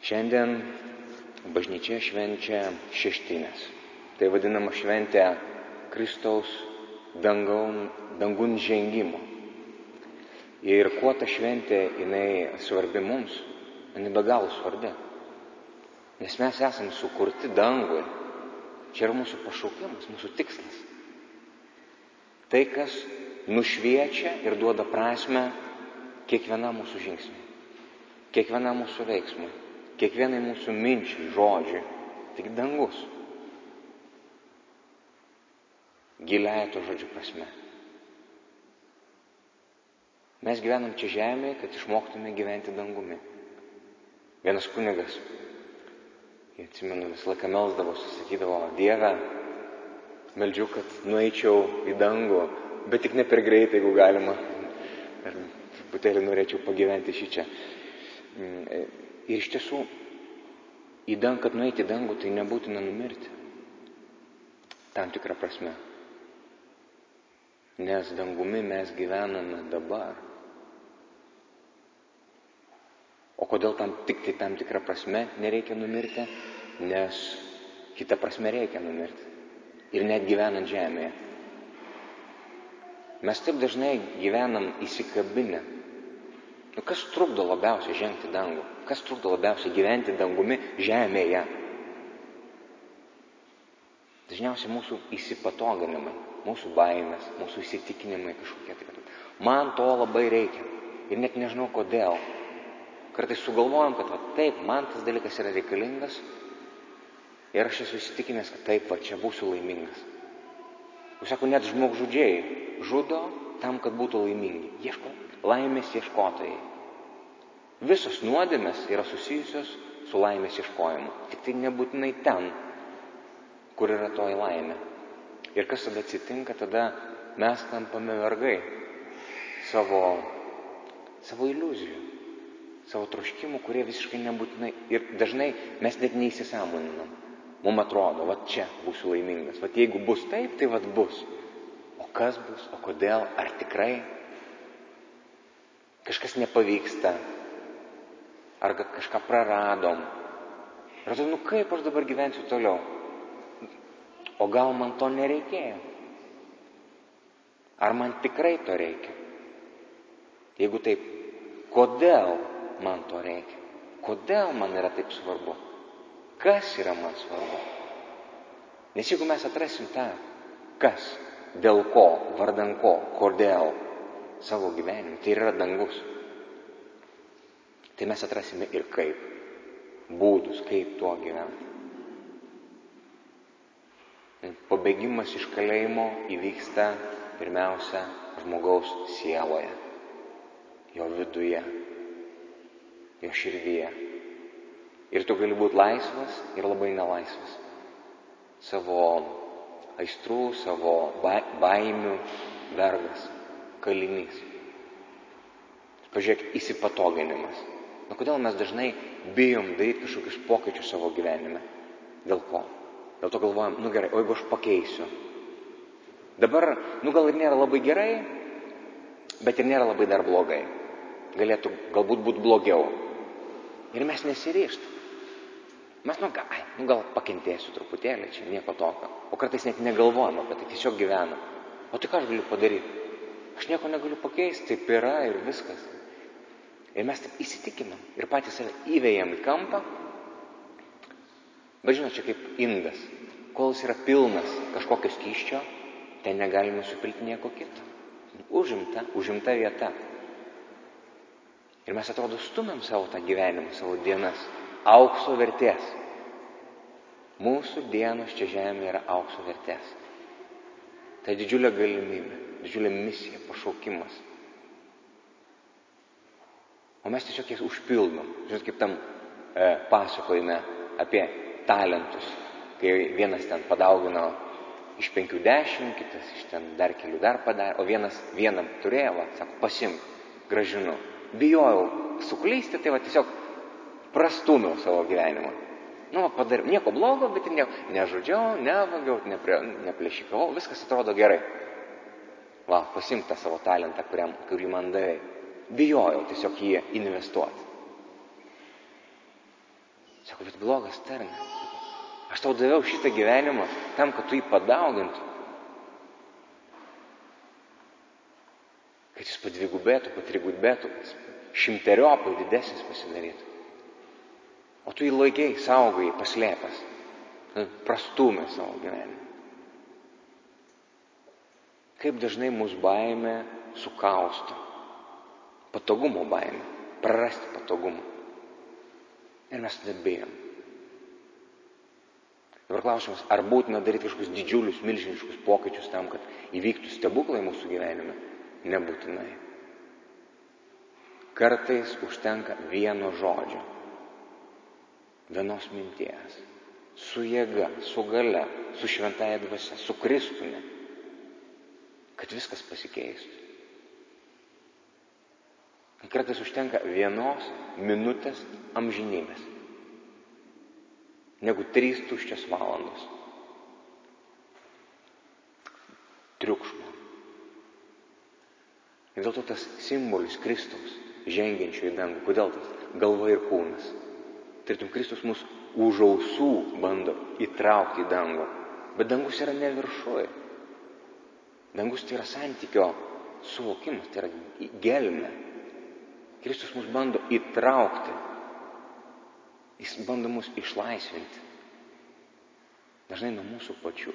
Šiandien bažnyčia švenčia šeštinės. Tai vadinama šventė Kristaus dangun žengimo. Ir kuo ta šventė jinai svarbi mums, jinai be galo svarbi. Nes mes esame sukurti dangui. Čia yra mūsų pašaukimas, mūsų tikslas. Tai, kas nušviečia ir duoda prasmę kiekvienam mūsų žingsniui, kiekvienam mūsų veiksmui, kiekvienai mūsų minčiai, žodžiui. Tik dangus. Giliąja to žodžio prasme. Mes gyvenam čia žemėje, kad išmoktume gyventi dangumi. Vienas kunigas, atsimenu, visą laiką melsdavosi, sakydavo: Dieve, meldžiu, kad nueičiau į dangų, bet tik ne per greitai, jeigu galima. Ir truputėlį norėčiau pagyventi šičia. Ir iš tiesų, kad nueiti į dangų, tai nebūtina numirti. Tam tikrą prasme. Nes dangumi mes gyvename dabar. O kodėl tik tai tam tikrą prasme nereikia numirti? Nes kitą prasme reikia numirti. Ir net gyvenant žemėje. Mes taip dažnai gyvenam įsikabinę. Kas trukdo labiausiai žengti dangų? Kas trukdo labiausiai gyventi dangumi žemėje? Dažniausiai mūsų įsipatoginimai, mūsų baimės, mūsų įsitikinimai kažkokie. Man to labai reikia. Ir net nežinau kodėl. Kartais sugalvojam, kad taip, man tas dalykas yra reikalingas. Ir aš esu įsitikinęs, kad taip, čia būsiu laimingas. Jūs sako, net žmogžudžiai žudo tam, kad būtų laimingi. Laimės ieškotojai. Visos nuodėmės yra susijusios su laimės ieškojimu. Tik tai nebūtinai ten, kur yra toji laimė. Ir kas tada atsitinka? Tada mes tampame vergai savo iliuzijų, savo troškimų, kurie visiškai nebūtinai. Ir dažnai mes net neįsisąmoninam. Mums atrodo, čia būsiu laimingas. Jeigu bus taip, tai bus. O kas bus? O kodėl? Ar tikrai? Kažkas nepavyksta. Ar kažką praradom. Ir atrodo, kaip aš dabar gyvensiu toliau? O gal man to nereikėjo? Ar man tikrai to reikia? Jeigu taip, kodėl man to reikia? Kodėl man yra taip svarbu? Kas yra man svarbu? Nes jeigu mes atrasim tą, kas, dėl ko, vardan ko, kodėl savo gyvenime, tai yra dangus. Tai mes atrasime ir kaip, būdus, kaip tuo gyventi. Pabėgimas iš kalėjimo įvyksta pirmiausia žmogaus sieloje, jo viduje, jo širdyje. Ir tu gali būti laisvas ir labai nelaisvas. Savo aistrų, savo baimių vergas, kalinys. Pažiūrėk, įsipatoginimas. Kodėl mes dažnai bijom daryti kažkokius pokyčius savo gyvenime? Dėl ko? Dėl to galvojam, gerai, o jeigu aš pakeisiu? Dabar, gal ir nėra labai gerai, bet ir nėra labai dar blogai. Galėtų galbūt būti blogiau. Ir mes nesiryžtam. Mes, gal pakentėsiu truputėlį, čia nieko tokio. O kartais net negalvojam apie tai, tiesiog gyvenam. O tai ką aš galiu padaryti? Aš nieko negaliu pakeisti, taip yra ir viskas. Ir mes taip įsitikinam ir patys save įvejam į kampą. Bet žinot, čia kaip indas. Kol jis yra pilnas kažkokio skysčio, ten negalima supilti nieko kito. Užimta vieta. Ir mes atrodo stumiam savo tą gyvenimą, savo dienas. Aukso vertės. Mūsų dienos čia žemėje yra aukso vertės. Tai didžiulė galimybė, didžiulė misija, pašaukimas. O mes tiesiog jas užpildom. Žinot, kaip tam pasakojime apie talentus. Kai vienas ten padaugino iš 50, kitas iš ten dar kelių dar padarė, o vienam turėjo, sako, pasimk, grąžinu. Bijojau suklysti, tai tiesiog prastumiau savo gyvenimą. Padariau nieko blogo, bet ir nežudžiau, nevagiau, neplėšikavau, viskas atrodo gerai. Pasimk tą savo talentą, kurį man davei. Bijojau tiesiog jį investuoti. Sako, bet blogas tarne. Aš tau daviau šitą gyvenimą tam, kad tu jį padaugintum. Kad jis padvigubėtų, patrigubėtų, kad jis 100-eriopai didesnis pasidarytų. O tu jį laikei, saugai, paslėpęs, prastumė savo gyvenimą. Kaip dažnai mūsų baimė sukausto. Patogumo baimė, prarasti patogumą. Ir mes tada bijom. Dabar klausimas, ar būtina daryti kažkokius didžiulius, milžiniškus pokyčius tam, kad įvyktų stebuklai mūsų gyvenime? Nebūtinai. Kartais užtenka vieno žodžio, vienos minties, su jėga, su galia, su šventąja dvasia, su Kristumi, kad viskas pasikeistų. Kartais užtenka vienos minutės amžinybės, negu 3 tuščias valandos triukšmo. Ir dėl to tas simbolis Kristaus, žengiančio į dangų, kodėl tas galva ir kūnas? Tartum, Kristus mus už ausų bando įtraukti į dangų, bet dangus yra ne viršuje. Dangus tai yra santykio suvokimas, tai yra gelmė. Kristus mus bando įtraukti, jis bando mus išlaisvinti, dažnai nuo mūsų pačių.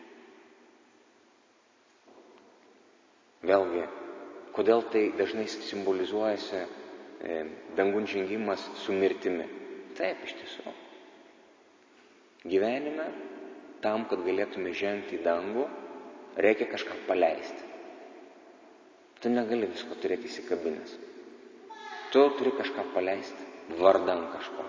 Vėlgi, kodėl tai dažnai simbolizuojasi dangun žengimas su mirtimi? Taip, iš tiesų. Gyvenime, tam, kad galėtume žengti į dangų, reikia kažką paleisti. Tu negali visko turėti įsikabinęs. Tu turi kažką paleisti vardan kažko.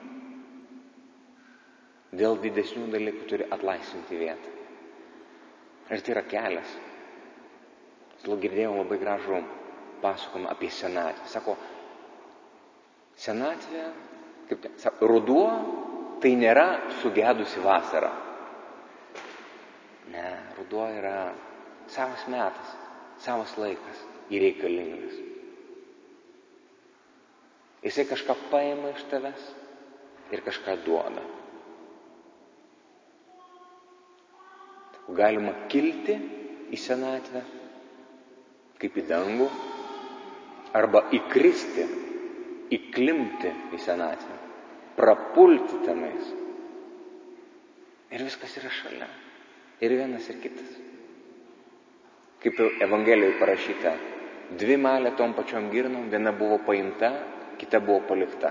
Dėl didesnių dalykų turi atlaisvinti vietą. Ir tai yra kelias. Girdėjau labai gražų pasakojimą apie senatvę. Sako, senatvė, ruduo tai nėra sugedusi vasara. Ne, ruduo yra savas metas, savas laikas ir reikalingas. Jisai kažką paima iš tavęs ir kažką duoda. Galima kilti į senatvę, kaip į dangų, arba įkristi, įklimti į senatvę, prapulti tenais. Ir viskas yra šalia. Ir vienas, ir kitas. Kaip Evangelijoje parašyta, 2 malė tom pačiom girnom, viena buvo paimta, kita buvo palikta.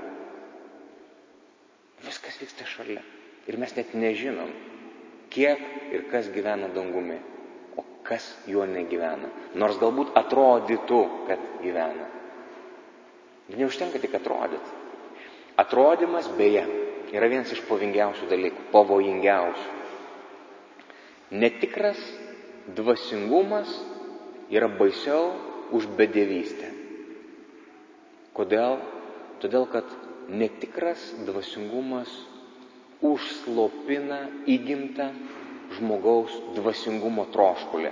Viskas vyksta šalia. Ir mes net nežinom, kiek ir kas gyvena dangumi, o kas juo negyvena. Nors galbūt atrodytų, kad gyvena. Bet neužtenka tik atrodyti. Atrodymas, beje, yra vienas iš pavojingiausių dalykų, pavojingiausių. Netikras dvasingumas yra baisiau už bedievystę. Kodėl? Todėl, kad netikras dvasingumas užslopina įgimtą žmogaus dvasingumo troškulį.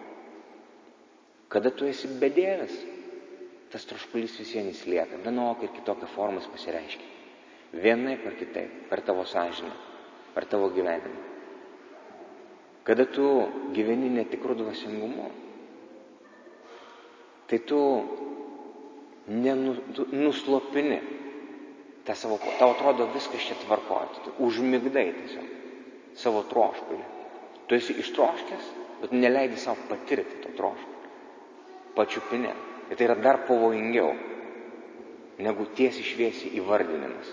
Kada tu esi bedievis, tas troškulys visienis lieka, vienokia ir kitokia formas pasireiškia. Vienaip ar kitaip, per tavo sąžinę, per tavo gyvenimą. Kada tu gyveni netikrų dvasingumu, tai tu nuslopini tą savo, tau atrodo viskas čia tvarkoja, tu užmigdai tiesiog savo troškulį. Tu esi ištroškęs, bet neleidi savo patirti to troškulį, pačiupinė. Ir tai yra dar pavojingiau negu tiesiai šviesiai įvardinimas.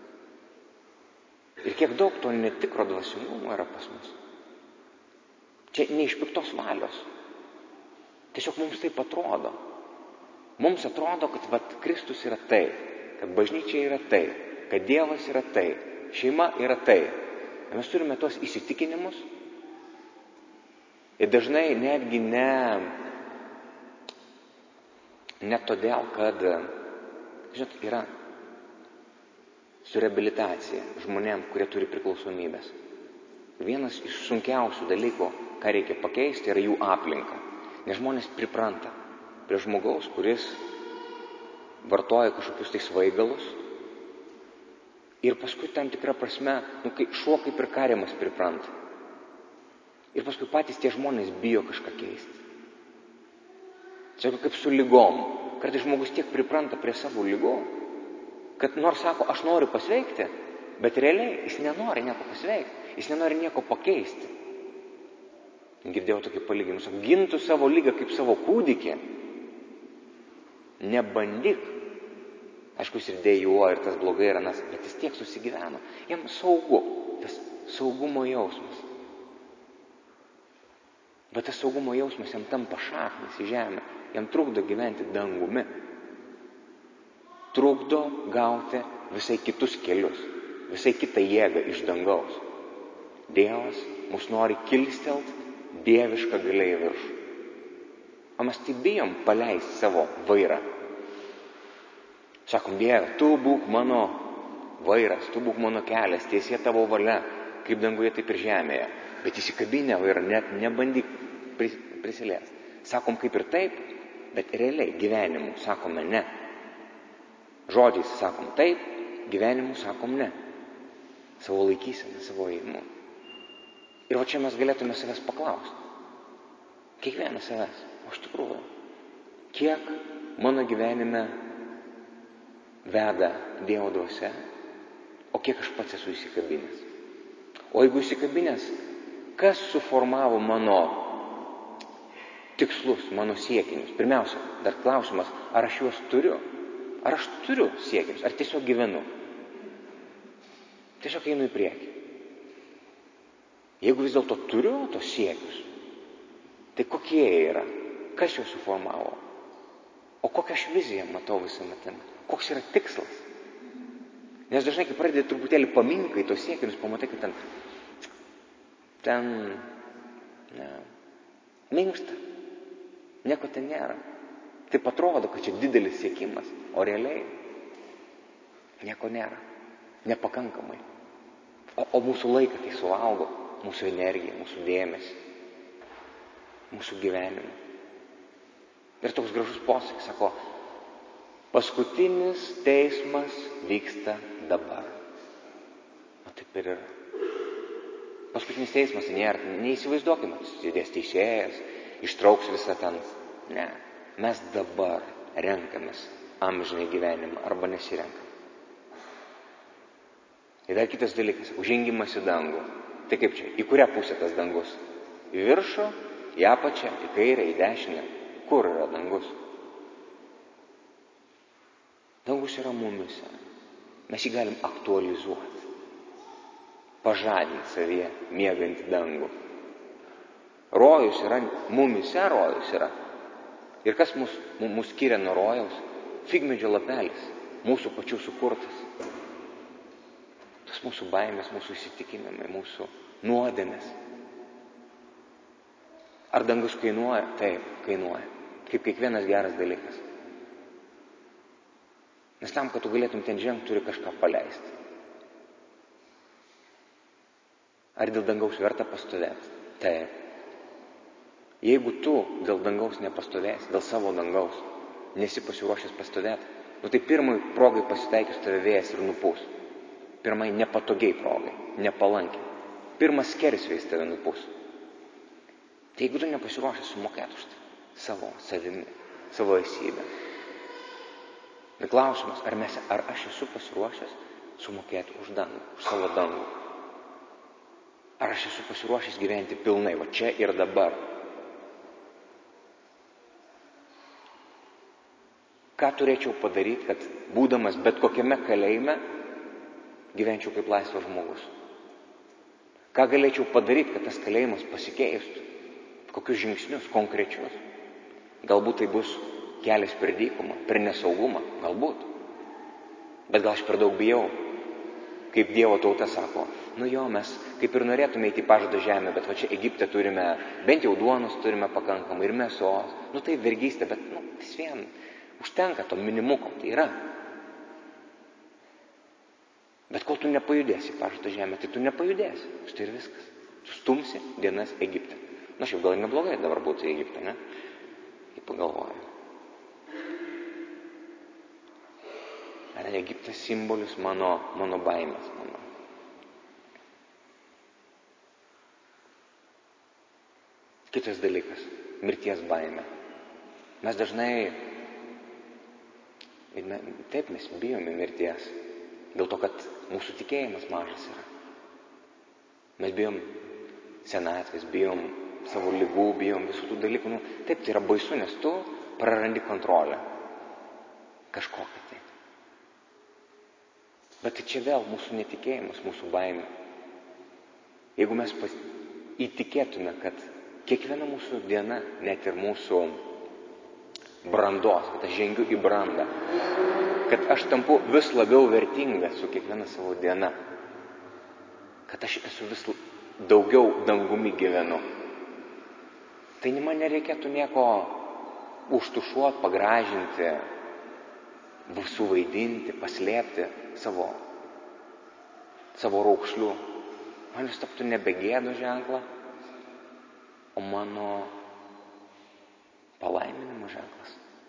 Ir kiek daug to netikro dvasingumo yra pas mus. Čia ne iš piktos valios. Tiesiog mums taip atrodo. Mums atrodo, kad Kristus yra tai, kad bažnyčia yra tai, kad Dievas yra tai, šeima yra tai. Ir mes turime tos įsitikinimus. Ir dažnai netgi ne todėl, kad, žinot, yra su reabilitacija žmonėm, kurie turi priklausomybės. Vienas iš sunkiausių dalykų, ką reikia pakeisti, yra jų aplinka. Nes žmonės pripranta prie žmogaus, kuris vartoja kažkokius tai svaigalus Ir paskui tam tikrą prasme, kai šuo kaip ir kariamas pripranta. Ir paskui patys tie žmonės bijo kažką keisti. Čia kaip su lygom. Kartais žmogus tiek pripranta prie savo lygų, kad nors sako, aš noriu pasveikti, bet realiai jis nenori nieko pasveikti, jis nenori nieko pakeisti. Girdėjau tokį palyginimą, sako, gintų savo lygą kaip savo kūdikį, nebandyk. Aišku, jis ir dėjuoja ir tas blogai yra, bet jis tiek susigyveno. Jam saugu, tas saugumo jausmas. Bet tas saugumo jausmas jam tampa šaknis į žemę, jam trukdo gyventi dangumi. Trukdo gauti visai kitus kelius, visai kitą jėgą iš dangaus. Dievas mus nori kilstelt dievišką galia į viršų. O mes tai bijom paleisti savo vairą. Sakom, Dieve, tu būk mano vairas, tu būk mano kelias, tiesie tavo valia, kaip danguje, taip ir žemėje. Bet įsikabinę vairą, net nebandyk prisiliesti. Sakom kaip ir taip, bet realiai gyvenimu sakome ne. Žodžiais sakom taip, gyvenimu sakom ne. Savo laikyseną, savo ėjimu. Ir va čia mes galėtume savęs paklausti. Kiekvienas savęs, o iš tikrųjų, kiek mano gyvenime veda Dievo dvasia, o kiek aš pats esu įsikabinęs. O jeigu įsikabinęs, kas suformavo mano tikslus, mano siekinius? Pirmiausia, dar klausimas, ar aš juos turiu? Ar aš turiu siekinius? Ar tiesiog gyvenu? Tiesiog einu į priekį. Jeigu vis dėlto turiu tos siekius, tai kokie jie yra? Kas juos suformavo? O kokią aš viziją matau visame tame? Koks yra tikslas? Nes dažnai, kai pradedi truputėlį paminkai tos siekinius, pamatai, kad ten minkšta. Nieko ten nėra. Taip atrodo, kad čia didelis siekimas, o realiai nieko nėra. Nepakankamai. O mūsų laiką tai suvalgo, mūsų energiją, mūsų dėmesį, mūsų gyvenimą. Ir toks gražus posakis, sako, paskutinis teismas vyksta dabar. O taip ir yra. Paskutinis teismas nėra, neįsivaizduokime, sėdės teisėjas, ištrauks visą ten. Ne, mes dabar renkamės amžinai gyvenimą arba nesirenkam. Ir dar kitas dalykas, žengimas į dangų. Tai kaip čia, į kurią pusę tas dangus? Į viršų, į apačią, į kairę, į dešinę. Kur yra dangus? Dangus yra mumise. Mes jį galim aktualizuoti. Pažadinti savyje miegantį dangų. Rojus yra, mumise rojus yra. Ir kas mus skiria nuo rojaus? Figmedžio lapelis, mūsų pačių sukurtas. Tas mūsų baimės, mūsų įsitikinimai, mūsų nuodėmės. Ar dangus kainuoja? Taip, kainuoja. Kaip kiekvienas geras dalykas. Nes tam, kad tu galėtum ten žengti, turi kažką paleisti. Ar dėl dangaus verta pastovėti? Taip. Jeigu tu dėl dangaus nepastovėsi, dėl savo dangaus, nesi pasiruošęs pastovėti, tai pirmai progai pasitaikys tave vėjas ir nupūs. Pirmai nepatogiai progai, nepalankiai. Pirmas skersvėjis tave nupūs. Tai jeigu tu nepasiruošęs sumokėti už tai, savo savimi, savo esybę. Ir klausimas, ar aš esu pasiruošęs sumokėti už dangų, už savo dangų. Ar aš esu pasiruošęs gyventi pilnai, va čia ir dabar. Ką turėčiau padaryti, kad būdamas bet kokiame kalėjime gyvenčiau kaip laisvas žmogus? Ką galėčiau padaryti, kad tas kalėjimas pasikeistų? Kokius žingsnius konkrečius? Galbūt tai bus kelias per dykumą, per nesaugumą, galbūt. Bet gal aš per daug bijau. Kaip Dievo tauta sako, mes kaip ir norėtume eiti į pažadą žemę, bet va čia Egipte turime, bent jau duonos turime pakankamai ir mėsos. Tai vergystė, bet vis vien užtenka to minimuko, tai yra. Bet kol tu nepajudėsi į pažadą žemę, tai tu nepajudėsi. Štai ir viskas. Tu stumsi dienas Egipte. Šiaip gal ir neblogai dabar būtų į Egiptą, ne? Kaip pagalvoju. Egiptas simbolis mano baimės. Kitas dalykas – mirties baimė. Mes dažnai, taip mes bijome mirties, dėl to, kad mūsų tikėjimas mažas yra. Mes bijom senatvės, bijom savo ligų, bijom visų tų dalykų. Taip, tai yra baisu, nes tu prarandi kontrolę. Kažkokią tai. Bet tai čia vėl mūsų netikėjimas, mūsų baimė. Jeigu mes įtikėtume, kad kiekviena mūsų diena, net ir mūsų brandos, kad aš žengiu į brandą, kad aš tampu vis labiau vertingas su kiekviena savo diena, kad aš esu vis daugiau dangumi gyvenu, tai man nereikėtų nieko užtušuoti, pagražinti, suvaidinti, paslėpti savo raukšlių. Man vis taptų nebegėdo ženklą, o mano palaiminimo ženklas.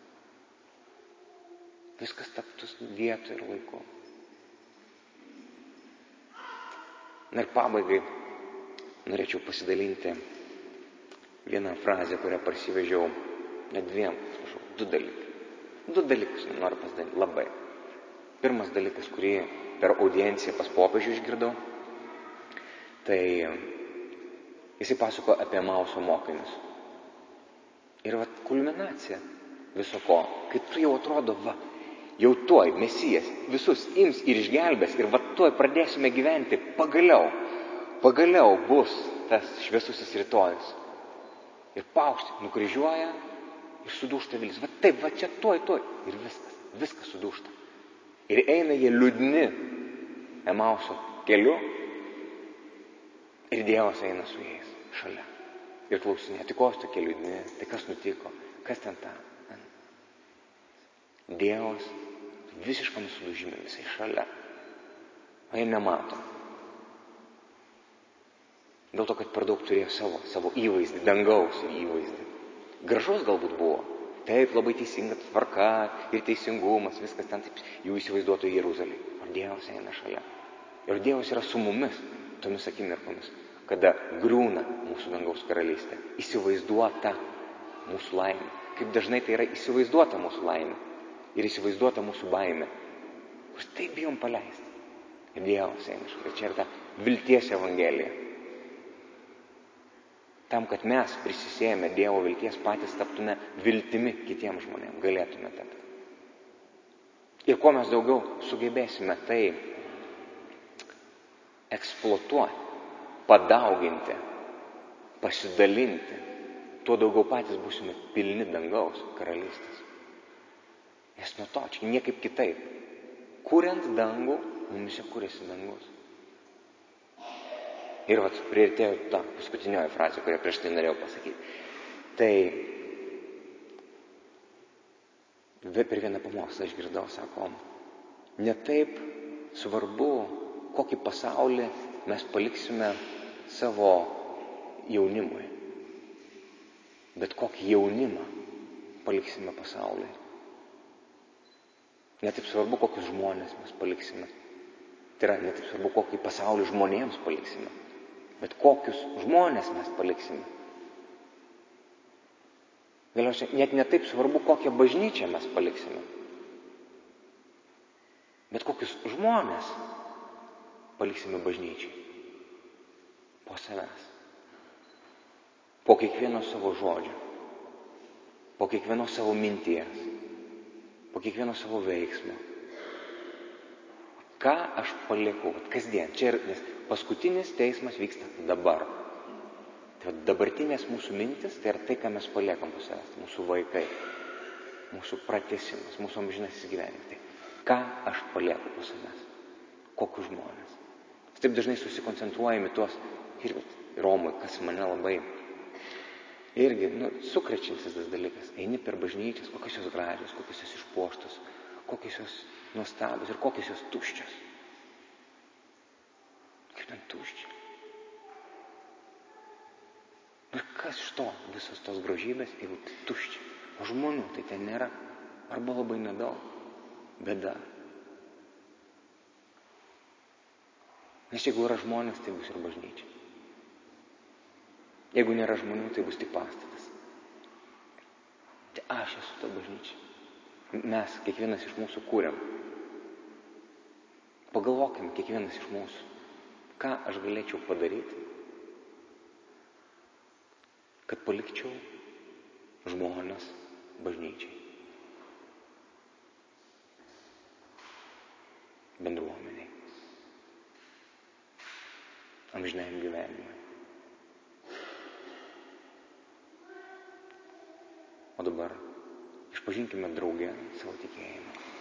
Viskas taptų vietų ir laiku. Na ir pabaigai norėčiau pasidalinti vieną frazę, kurią parsivežiau du dalykus noriu pasidalinti labai. Pirmas dalykas, kurį per audienciją pas popiežių išgirdau, tai jisai pasakojo apie Emauso mokinius. Ir kulminacija viso ko, kai tu jau atrodo, jau tuoj Mesijas visus ims ir išgelbės ir tuoj pradėsime gyventi, pagaliau bus tas šviesusis rytojus. Ir paukštį nukryžiuoja ir sudūžta viltis. Taip, čia tuoj. Ir viskas sudūžta. Ir eina jie liūdni Emauso keliu ir Dievas eina su jais šalia. Ir klausinė, tai ko jūs tokie liūdni, tai kas nutiko, kas ten ta. Dievas visiškam sudužime visai šalia. O jie nemato. Dėl to, kad per daug turėjo savo įvaizdį, dangaus įvaizdį. Gražus galbūt buvo. Taip, labai teisinga tvarka ir teisingumas, viskas ten taip, jų įsivaizduotų Jeruzalė. O Dievas eina šalia. Ir Dievas yra su mumis tomis akimirkomis, kada griūna mūsų dangaus karalystė. Įsivaizduota mūsų laimė. Kaip dažnai tai yra įsivaizduota mūsų laimė. Ir įsivaizduota mūsų baimė. Už tai bijom paleisti. Ir Dievas eina šalia. Čia yra ta vilties evangelija. Tam, kad mes prisisėjame Dievo vilties, patys taptume viltimi kitiems žmonėms, galėtume tapti. Ir kuo mes daugiau sugebėsime tai eksploatuoti, padauginti, pasidalinti, tuo daugiau patys būsime pilni dangaus karalystės. Nes nuo to, čia niekaip kitaip. Kuriant dangų, mumise kuriasi dangus. Ir priartėjo ta paskutinioji frazė, kurią prieš tai norėjau pasakyti. Tai per vieną pamokslą išgirdau, sako, ne taip svarbu, kokį pasaulį mes paliksime savo jaunimui, bet kokį jaunimą paliksime pasauliui. Ne taip svarbu, kokius žmonės mes paliksime. Tai yra, ne taip svarbu, kokį pasaulį žmonėms paliksime. Bet kokius žmonės mes paliksime. Galiausiai, net ne taip svarbu, kokią bažnyčią mes paliksime. Bet kokius žmonės paliksime bažnyčiai. Po savęs. Po kiekvieno savo žodžio. Po kiekvieno savo minties. Po kiekvieno savo veiksmo. Ką aš palieku, kasdien. Čia ir, nes paskutinis teismas vyksta dabar. Tai dabartinės mūsų mintis, tai yra tai, ką mes paliekam po savęs. Mūsų vaikai, mūsų pratęsimas, mūsų amžinasis gyvenimas. Tai ką aš palieku po savęs? Kokius žmonės? Taip dažnai susikoncentruojame tuos, ir Romui, kas mane labai irgi, sukrečiantis tas dalykas. Eini per bažnyčias, kokios jos gražios, kokios jos išpuoštos, kokios jos nuostabios ir kokios jos tuščios. Kaip ten tuščia. Ir kas iš to, visos tos grožybės, jeigu tuščia. O žmonių tai ten nėra. Arba labai nedaug. Bėda. Nes jeigu yra žmonės, tai bus ir bažnyčia. Jeigu nėra žmonių, tai bus tik pastatas. Tai aš esu ta bažnyčia. Mes, kiekvienas iš mūsų kūrėm. Pagalvokim, kiekvienas iš mūsų, ką aš galėčiau padaryti, kad palikčiau žmones bažnyčiai, bendruomeniai, amžinajam gyvenimui. O dabar išpažinkime drauge savo tikėjimą.